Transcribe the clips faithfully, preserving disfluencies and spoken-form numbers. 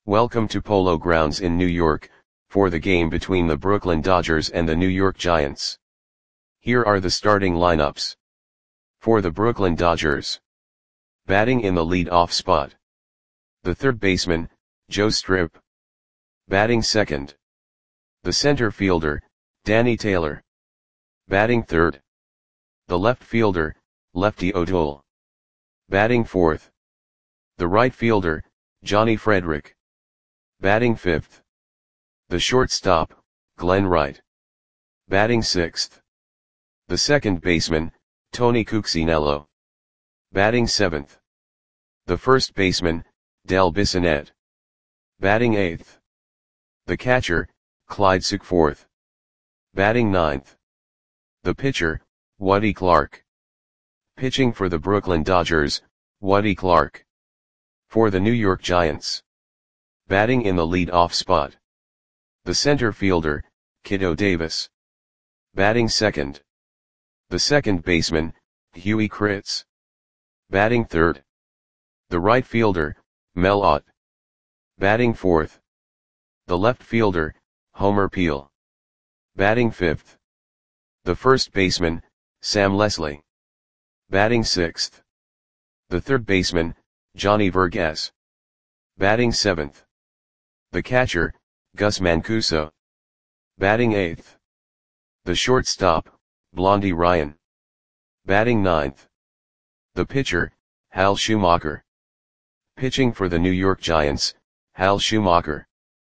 Welcome to Polo Grounds in New York, for the game between the Brooklyn Dodgers and the New York Giants. Here are the starting lineups. For the Brooklyn Dodgers. Batting in the lead-off spot. The third baseman, Joe Strip. Batting second. The center fielder, Danny Taylor. Batting third. The left fielder, Lefty O'Toole. Batting fourth. The right fielder, Johnny Frederick. Batting fifth. The shortstop, Glenn Wright. Batting sixth. The second baseman, Tony Cuccinello. Batting seventh. The first baseman, Del Bissonette. Batting eighth. The catcher, Clyde Sukeforth. Batting ninth. The pitcher, Woody Clark. Pitching for the Brooklyn Dodgers, Woody Clark. For the New York Giants. Batting in the lead-off spot. The center fielder, Kiddo Davis. Batting second. The second baseman, Huey Kritz. Batting third. The right fielder, Mel Ott. Batting fourth. The left fielder, Homer Peel. Batting fifth. The first baseman, Sam Leslie. Batting sixth. The third baseman, Johnny Vergas. Batting seventh. The catcher, Gus Mancuso. Batting eighth. The shortstop, Blondie Ryan. Batting ninth. The pitcher, Hal Schumacher. Pitching for the New York Giants, Hal Schumacher.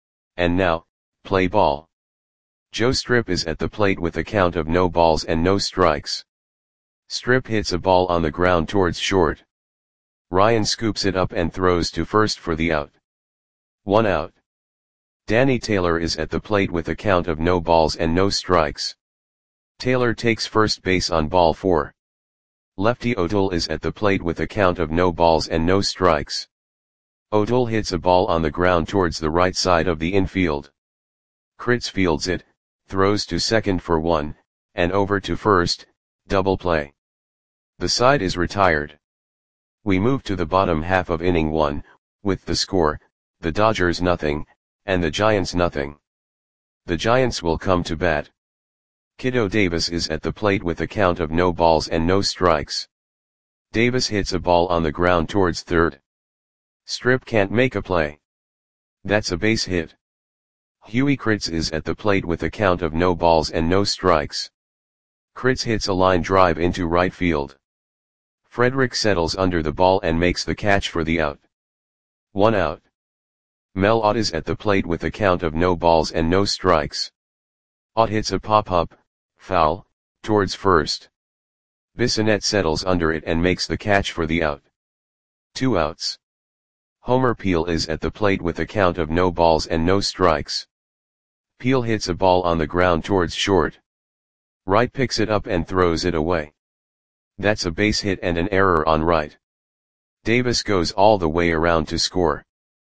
And now, play ball. Joe Strip is at the plate with a count of no balls and no strikes. Strip hits a ball on the ground towards short. Ryan scoops it up and throws to first for the out. One out. Danny Taylor is at the plate with a count of no balls and no strikes. Taylor takes first base on ball four. Lefty O'Toole is at the plate with a count of no balls and no strikes. O'Toole hits a ball on the ground towards the right side of the infield. Kritz fields it, throws to second for one, and over to first, double play. The side is retired. We move to the bottom half of inning one, with the score, the Dodgers nothing, and the Giants nothing. The Giants will come to bat. Kiddo Davis is at the plate with a count of no balls and no strikes. Davis hits a ball on the ground towards third. Strip can't make a play. That's a base hit. Huey Kritz is at the plate with a count of no balls and no strikes. Kritz hits a line drive into right field. Frederick settles under the ball and makes the catch for the out. One out. Mel Ott is at the plate with a count of no balls and no strikes. Ott hits a pop-up, foul, towards first. Bissonette settles under it and makes the catch for the out. Two outs. Homer Peel is at the plate with a count of no balls and no strikes. Peel hits a ball on the ground towards short. Wright picks it up and throws it away. That's a base hit and an error on Wright. Davis goes all the way around to score.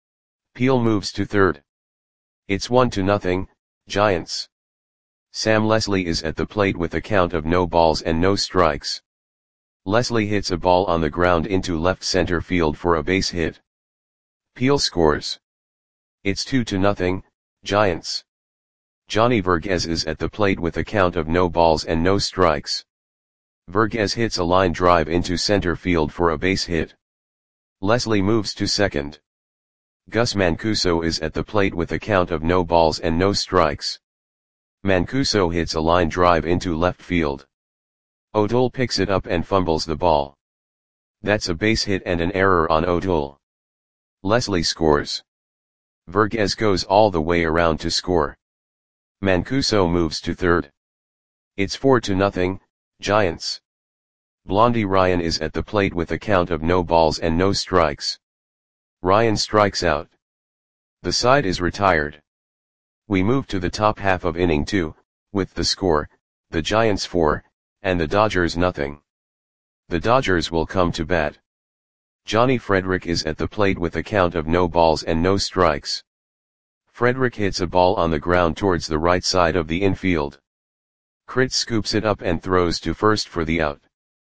Peel moves to third. It's one to nothing, Giants. Sam Leslie is at the plate with a count of no balls and no strikes. Leslie hits a ball on the ground into left center field for a base hit. Peel scores. It's two to nothing, Giants. Johnny Vergas is at the plate with a count of no balls and no strikes. Vergas hits a line drive into center field for a base hit. Leslie moves to second. Gus Mancuso is at the plate with a count of no balls and no strikes. Mancuso hits a line drive into left field. O'Toole picks it up and fumbles the ball. That's a base hit and an error on O'Toole. Leslie scores. Vergas goes all the way around to score. Mancuso moves to third. It's four to nothing, Giants. Blondie Ryan is at the plate with a count of no balls and no strikes. Ryan strikes out. The side is retired. We move to the top half of inning two, with the score, the Giants four, and the Dodgers nothing. The Dodgers will come to bat. Johnny Frederick is at the plate with a count of no balls and no strikes. Frederick hits a ball on the ground towards the right side of the infield. Kritz scoops it up and throws to first for the out.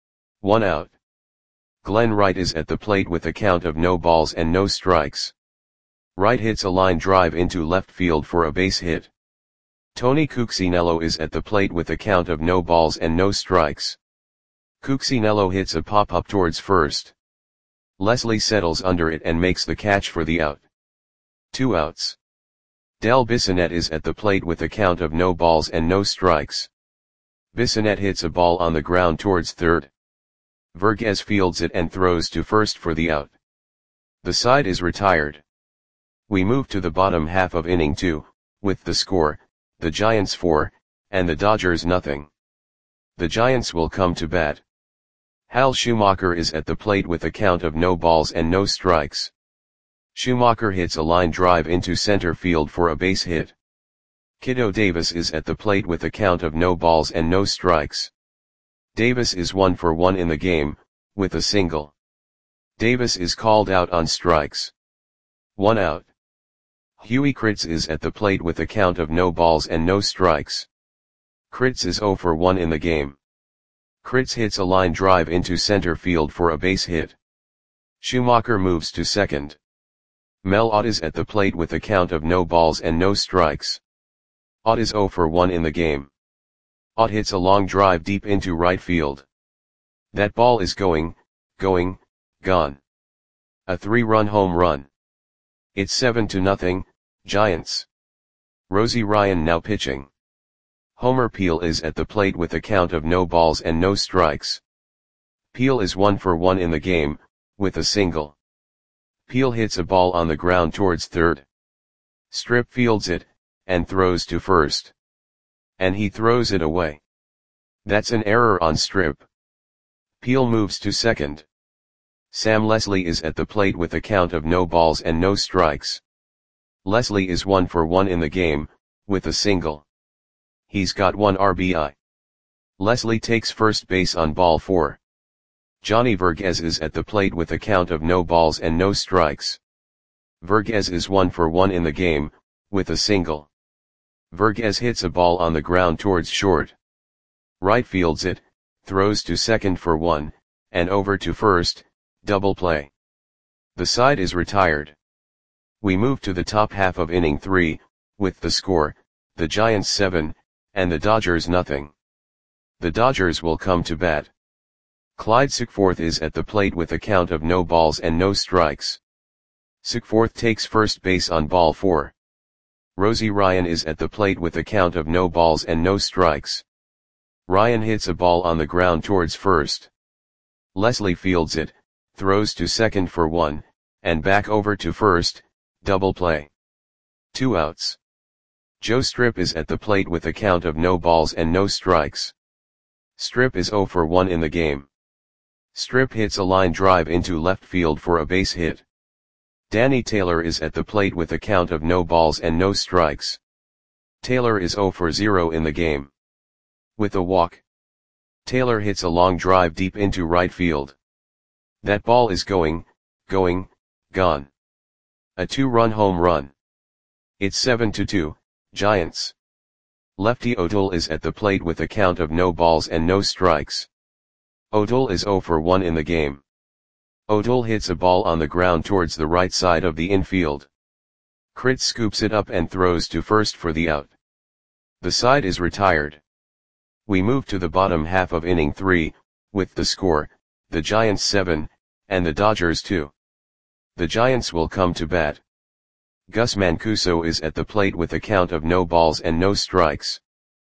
One out. Glenn Wright is at the plate with a count of no balls and no strikes. Right hits a line drive into left field for a base hit. Tony Cuccinello is at the plate with a count of no balls and no strikes. Cuccinello hits a pop-up towards first. Leslie settles under it and makes the catch for the out. Two outs. Del Bissonette is at the plate with a count of no balls and no strikes. Bissonette hits a ball on the ground towards third. Vergez fields it and throws to first for the out. The side is retired. We move to the bottom half of inning two, with the score, the Giants four, and the Dodgers nothing. The Giants will come to bat. Hal Schumacher is at the plate with a count of no balls and no strikes. Schumacher hits a line drive into center field for a base hit. Kiddo Davis is at the plate with a count of no balls and no strikes. Davis is one for one in the game, with a single. Davis is called out on strikes. One out. Huey Kritz is at the plate with a count of no balls and no strikes. Kritz is zero for one in the game. Kritz hits a line drive into center field for a base hit. Schumacher moves to second. Mel Ott is at the plate with a count of no balls and no strikes. Ott is zero for one in the game. Ott hits a long drive deep into right field. That ball is going, going, gone. A three-run home run. It's seven to nothing, Giants. Rosie Ryan now pitching. Homer Peel is at the plate with a count of no balls and no strikes. Peel is one for one in the game, with a single. Peel hits a ball on the ground towards third. Strip fields it, and throws to first. And he throws it away. That's an error on Strip. Peel moves to second. Sam Leslie is at the plate with a count of no balls and no strikes. Leslie is one for one in the game, with a single. He's got one R B I. Leslie takes first base on ball four. Johnny Vergez is at the plate with a count of no balls and no strikes. Vergez is one for one in the game, with a single. Vergez hits a ball on the ground towards short. Right fields it, throws to second for one, and over to first, double play. The side is retired. We move to the top half of inning three, with the score, the Giants seven, and the Dodgers nothing. The Dodgers will come to bat. Clyde Sickforth is at the plate with a count of no balls and no strikes. Sickforth takes first base on ball four. Rosie Ryan is at the plate with a count of no balls and no strikes. Ryan hits a ball on the ground towards first. Leslie fields it, throws to second for one, and back over to first, double play. Two outs. Joe Strip is at the plate with a count of no balls and no strikes. Strip is zero for one in the game. Strip hits a line drive into left field for a base hit. Danny Taylor is at the plate with a count of no balls and no strikes. Taylor is zero for zero in the game. With a walk. Taylor hits a long drive deep into right field. That ball is going, going, gone. A two-run home run. It's seven to two, Giants. Lefty O'Toole is at the plate with a count of no balls and no strikes. O'Toole is zero for one in the game. O'Toole hits a ball on the ground towards the right side of the infield. Kritz scoops it up and throws to first for the out. The side is retired. We move to the bottom half of inning three, with the score, the Giants seven, and the Dodgers two. The Giants will come to bat. Gus Mancuso is at the plate with a count of no balls and no strikes.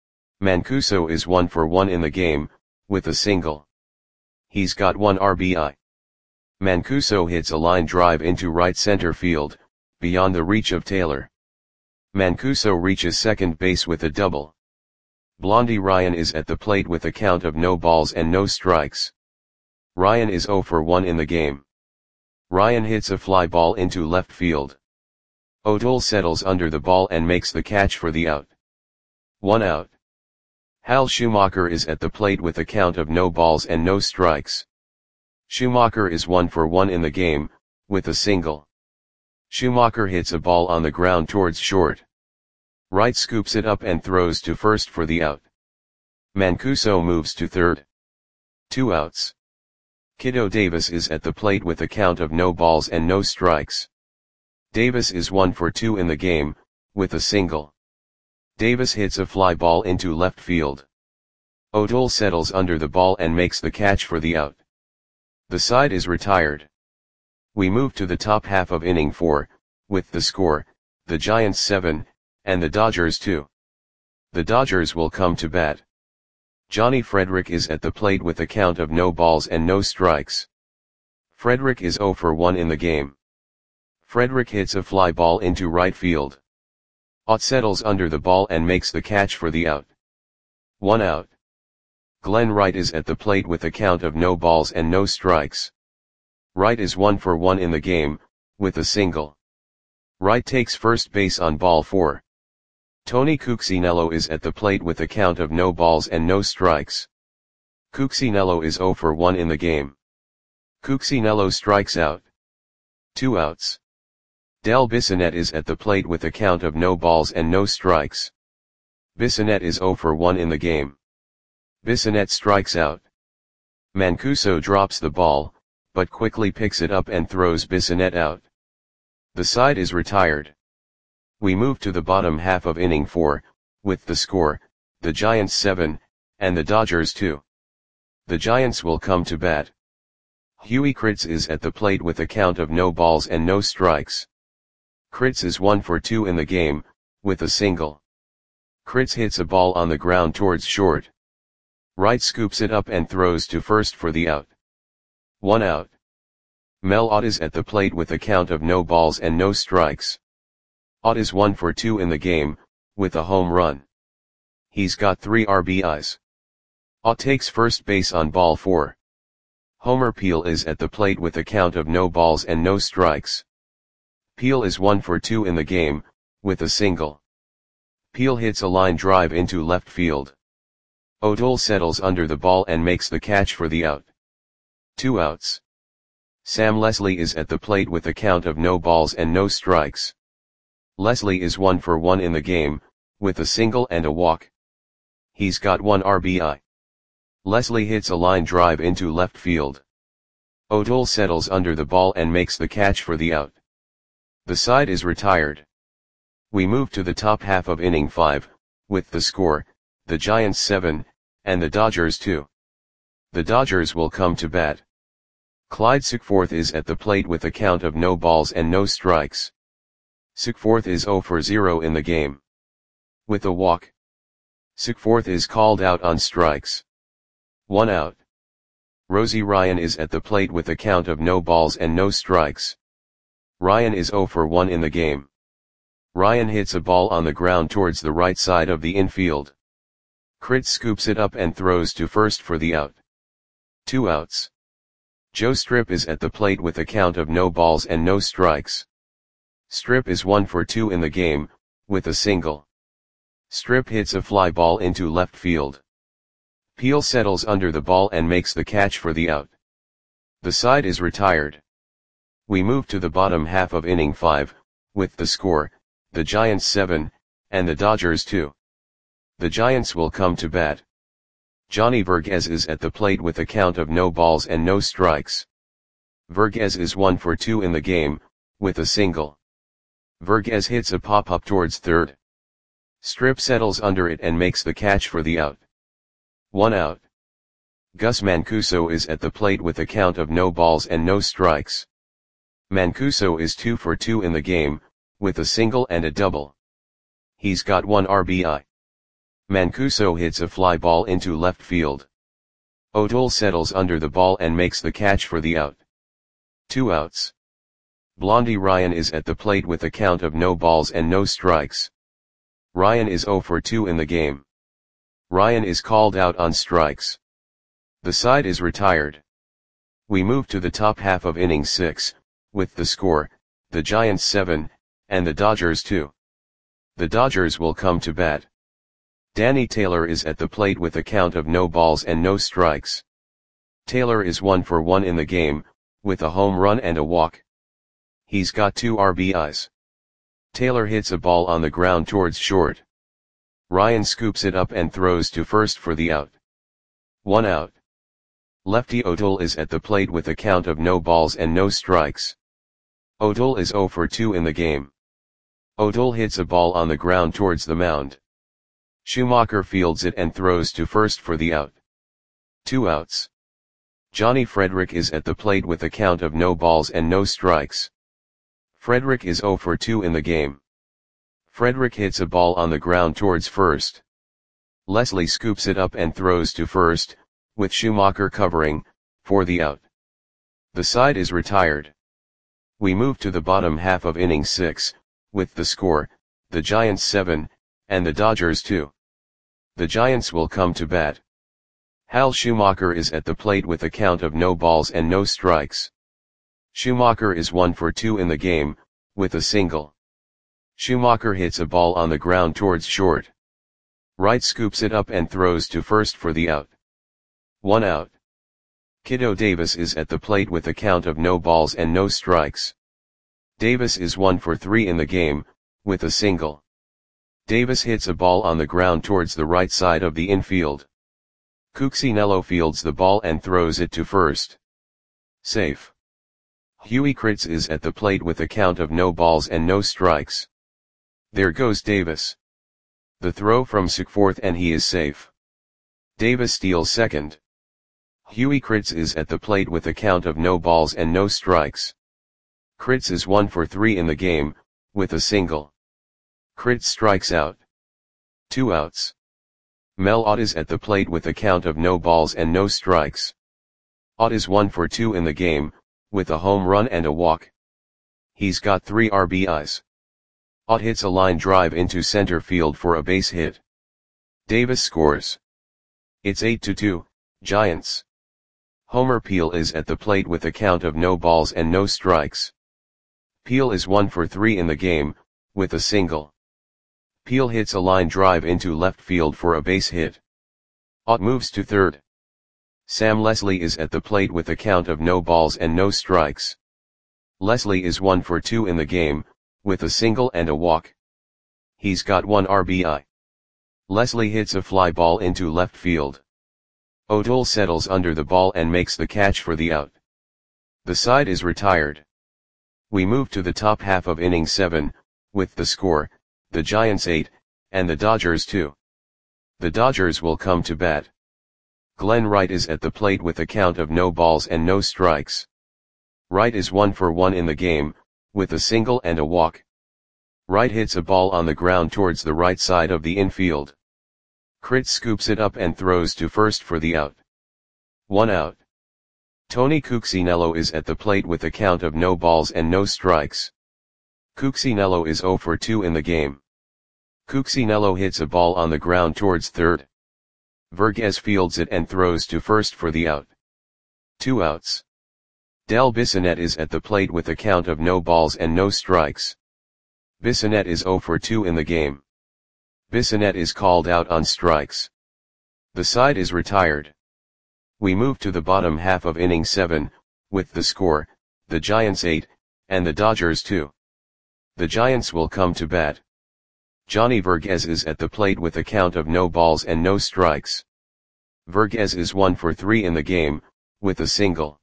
Mancuso is one for one in the game, with a single. He's got one R B I. Mancuso hits a line drive into right center field, beyond the reach of Taylor. Mancuso reaches second base with a double. Blondie Ryan is at the plate with a count of no balls and no strikes. Ryan is zero for one in the game. Ryan hits a fly ball into left field. O'Toole settles under the ball and makes the catch for the out. One out. Hal Schumacher is at the plate with a count of no balls and no strikes. Schumacher is one for one in the game, with a single. Schumacher hits a ball on the ground towards short. Wright scoops it up and throws to first for the out. Mancuso moves to third. Two outs. Kiddo Davis is at the plate with a count of no balls and no strikes. Davis is one for two in the game, with a single. Davis hits a fly ball into left field. O'Toole settles under the ball and makes the catch for the out. The side is retired. We move to the top half of inning four, with the score, the Giants seven, and the Dodgers two. The Dodgers will come to bat. Johnny Frederick is at the plate with a count of no balls and no strikes. Frederick is zero for one in the game. Frederick hits a fly ball into right field. Ott settles under the ball and makes the catch for the out. One out. Glenn Wright is at the plate with a count of no balls and no strikes. Wright is one for one in the game, with a single. Wright takes first base on ball four. Tony Cuccinello is at the plate with a count of no balls and no strikes. Cuccinello is zero for one in the game. Cuccinello strikes out. Two outs. Del Bissonette is at the plate with a count of no balls and no strikes. Bissonette is zero for one in the game. Bissonette strikes out. Mancuso drops the ball, but quickly picks it up and throws Bissonette out. The side is retired. We move to the bottom half of inning four, with the score, the Giants seven, and the Dodgers two. The Giants will come to bat. Huey Kritz is at the plate with a count of no balls and no strikes. Kritz is one for two in the game, with a single. Kritz hits a ball on the ground towards short. Wright scoops it up and throws to first for the out. One out. Mel Ott is at the plate with a count of no balls and no strikes. Ott is one for two in the game, with a home run. He's got three R B Is. Ott takes first base on ball four. Homer Peel is at the plate with a count of no balls and no strikes. Peel is one for two in the game, with a single. Peel hits a line drive into left field. O'Toole settles under the ball and makes the catch for the out. Two outs. Sam Leslie is at the plate with a count of no balls and no strikes. Leslie is one for one in the game, with a single and a walk. He's got one R B I. Leslie hits a line drive into left field. O'Toole settles under the ball and makes the catch for the out. The side is retired. We move to the top half of inning five, with the score, the Giants seven, and the Dodgers two. The Dodgers will come to bat. Clyde Sickforth is at the plate with a count of no balls and no strikes. Sickforth is zero for zero in the game. With a walk. Sickforth is called out on strikes. One out. Rosie Ryan is at the plate with a count of no balls and no strikes. Ryan is zero for one in the game. Ryan hits a ball on the ground towards the right side of the infield. Kritz scoops it up and throws to first for the out. Two outs. Joe Strip is at the plate with a count of no balls and no strikes. Strip is one for two in the game, with a single. Strip hits a fly ball into left field. Peel settles under the ball and makes the catch for the out. The side is retired. We move to the bottom half of inning five, with the score, the Giants seven, and the Dodgers two. The Giants will come to bat. Johnny Verghese is at the plate with a count of no balls and no strikes. Verghese is one for two in the game, with a single. Verghese hits a pop-up towards third. Strip settles under it and makes the catch for the out. One out. Gus Mancuso is at the plate with a count of no balls and no strikes. Mancuso is two for two in the game, with a single and a double. He's got one R B I. Mancuso hits a fly ball into left field. O'Toole settles under the ball and makes the catch for the out. Two outs. Blondie Ryan is at the plate with a count of no balls and no strikes. Ryan is zero for two in the game. Ryan is called out on strikes. The side is retired. We move to the top half of inning six, with the score, the Giants seven, and the Dodgers two. The Dodgers will come to bat. Danny Taylor is at the plate with a count of no balls and no strikes. Taylor is one for one in the game, with a home run and a walk. He's got two R B Is. Taylor hits a ball on the ground towards short. Ryan scoops it up and throws to first for the out. One out. Lefty O'Toole is at the plate with a count of no balls and no strikes. O'Toole is zero for two in the game. O'Toole hits a ball on the ground towards the mound. Schumacher fields it and throws to first for the out. Two outs. Johnny Frederick is at the plate with a count of no balls and no strikes. Frederick is zero for two in the game. Frederick hits a ball on the ground towards first. Leslie scoops it up and throws to first, with Schumacher covering, for the out. The side is retired. We move to the bottom half of inning six, with the score, the Giants seven, and the Dodgers two. The Giants will come to bat. Hal Schumacher is at the plate with a count of no balls and no strikes. Schumacher is one for two in the game, with a single. Schumacher hits a ball on the ground towards short. Wright scoops it up and throws to first for the out. One out. Kiddo Davis is at the plate with a count of no balls and no strikes. Davis is one for three in the game, with a single. Davis hits a ball on the ground towards the right side of the infield. Cuccinello fields the ball and throws it to first. Safe. Huey Kritz is at the plate with a count of no balls and no strikes. There goes Davis. The throw from Seckforth and he is safe. Davis steals second. Huey Kritz is at the plate with a count of no balls and no strikes. Kritz is one for three in the game, with a single. Kritz strikes out. Two outs. Mel Ott is at the plate with a count of no balls and no strikes. Ott is one for two in the game, with a home run and a walk. He's got three R B Is. Ott hits a line drive into center field for a base hit. Davis scores. It's eight to two, Giants. Homer Peel is at the plate with a count of no balls and no strikes. Peel is one for three in the game, with a single. Peel hits a line drive into left field for a base hit. Ott moves to third. Sam Leslie is at the plate with a count of no balls and no strikes. Leslie is one for two in the game, with a single and a walk. He's got one R B I. Leslie hits a fly ball into left field. O'Toole settles under the ball and makes the catch for the out. The side is retired. We move to the top half of inning seven, with the score, the Giants eight, and the Dodgers two. The Dodgers will come to bat. Glenn Wright is at the plate with a count of no balls and no strikes. Wright is one for one in the game, with a single and a walk. Wright hits a ball on the ground towards the right side of the infield. Kritz scoops it up and throws to first for the out. One out. Tony Cuccinello is at the plate with a count of no balls and no strikes. Cuccinello is zero for two in the game. Cuccinello hits a ball on the ground towards third. Vergez fields it and throws to first for the out. Two outs. Del Bissonette is at the plate with a count of no balls and no strikes. Bissonette is zero for two in the game. Bissonette is called out on strikes. The side is retired. We move to the bottom half of inning seven, with the score, the Giants eight, and the Dodgers two. The Giants will come to bat. Johnny Vergez is at the plate with a count of no balls and no strikes. Vergez is one for three in the game, with a single.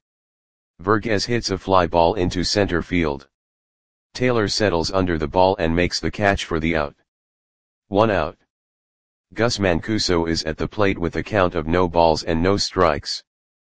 Vergez hits a fly ball into center field. Taylor settles under the ball and makes the catch for the out. One out. Gus Mancuso is at the plate with a count of no balls and no strikes.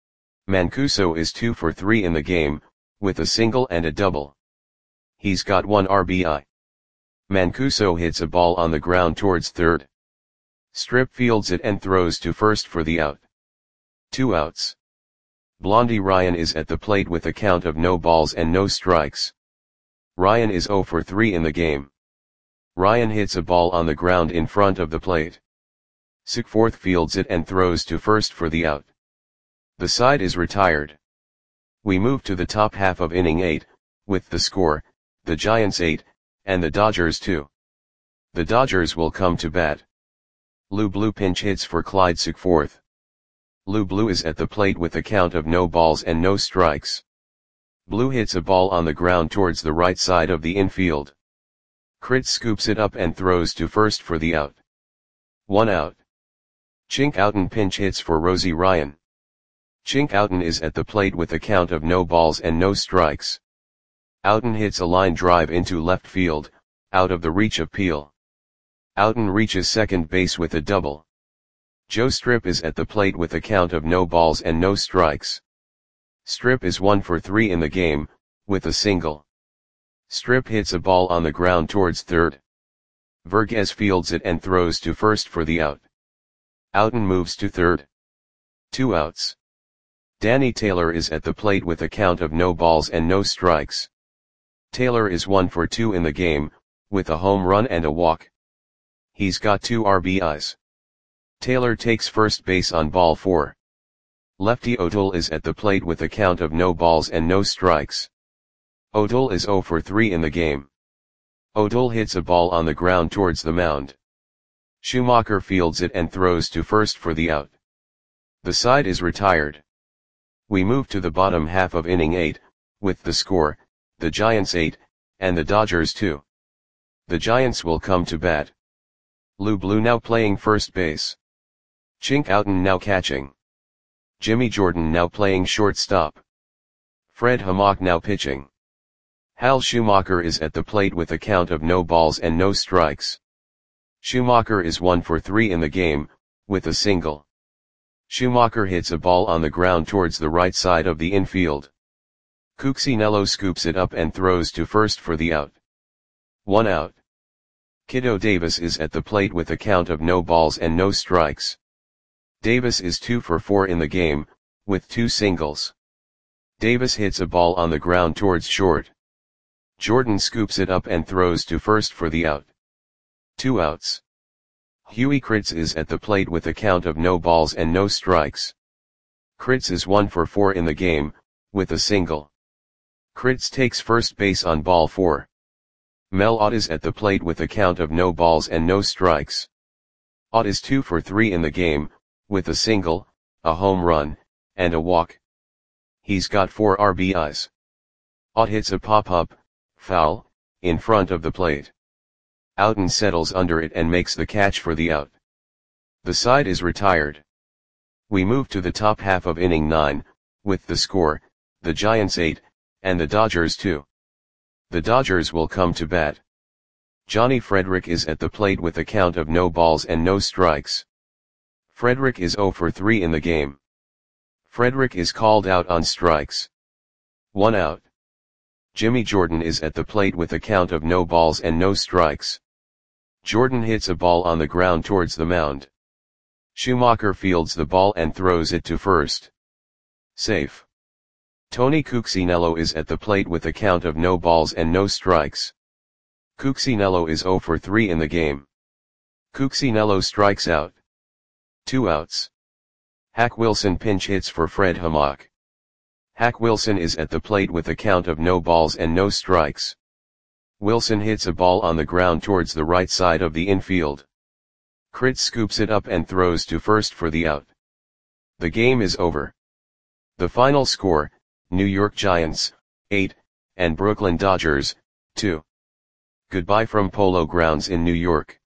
Mancuso is two for three in the game, with a single and a double. He's got one R B I. Mancuso hits a ball on the ground towards third. Strip fields it and throws to first for the out. Two outs. Blondie Ryan is at the plate with a count of no balls and no strikes. Ryan is zero for three in the game. Ryan hits a ball on the ground in front of the plate. Seckforth fields it and throws to first for the out. The side is retired. We move to the top half of inning eight, with the score, the Giants eight, and the Dodgers two. The Dodgers will come to bat. Lou Blue pinch hits for Clyde Seckforth. Lou Blue is at the plate with a count of no balls and no strikes. Blue hits a ball on the ground towards the right side of the infield. Kritz scoops it up and throws to first for the out. One out. Chink Houghton pinch hits for Rosie Ryan. Chink Houghton is at the plate with a count of no balls and no strikes. Outen hits a line drive into left field, out of the reach of Peel. Outen reaches second base with a double. Joe Strip is at the plate with a count of no balls and no strikes. Strip is one for three in the game, with a single. Strip hits a ball on the ground towards third. Verghese fields it and throws to first for the out. Outen moves to third. Two outs. Danny Taylor is at the plate with a count of no balls and no strikes. Taylor is one for two in the game, with a home run and a walk. He's got two R B Is. Taylor takes first base on ball four. Lefty O'Toole is at the plate with a count of no balls and no strikes. O'Toole is zero for three in the game. O'Toole hits a ball on the ground towards the mound. Schumacher fields it and throws to first for the out. The side is retired. We move to the bottom half of inning eight, with the score, the Giants eight, and the Dodgers two. The Giants will come to bat. Lou Blue now playing first base. Chink Outen now catching. Jimmy Jordan now playing shortstop. Fred Hammock now pitching. Hal Schumacher is at the plate with a count of no balls and no strikes. Schumacher is one for three in the game, with a single. Schumacher hits a ball on the ground towards the right side of the infield. Cuccinello scoops it up and throws to first for the out. One out. Kiddo Davis is at the plate with a count of no balls and no strikes. Davis is two for four in the game, with two singles. Davis hits a ball on the ground towards short. Jordan scoops it up and throws to first for the out. Two outs. Huey Kritz is at the plate with a count of no balls and no strikes. Kritz is one for four in the game, with a single. Kritz takes first base on ball four. Mel Ott is at the plate with a count of no balls and no strikes. Ott is two for three in the game, with a single, a home run, and a walk. He's got four R B Is. Ott hits a pop-up, foul, in front of the plate. Outen settles under it and makes the catch for the out. The side is retired. We move to the top half of inning nine, with the score, the Giants eight, and the Dodgers two. The Dodgers will come to bat. Johnny Frederick is at the plate with a count of no balls and no strikes. Frederick is zero for three in the game. Frederick is called out on strikes. One out. Jimmy Jordan is at the plate with a count of no balls and no strikes. Jordan hits a ball on the ground towards the mound. Schumacher fields the ball and throws it to first. Safe. Tony Cuccinello is at the plate with a count of no balls and no strikes. Cuccinello is zero for three in the game. Cuccinello strikes out. Two outs. Hack Wilson pinch hits for Fred Hammock. Hack Wilson is at the plate with a count of no balls and no strikes. Wilson hits a ball on the ground towards the right side of the infield. Kritz scoops it up and throws to first for the out. The game is over. The final score, New York Giants, eight, and Brooklyn Dodgers, two. Goodbye from Polo Grounds in New York.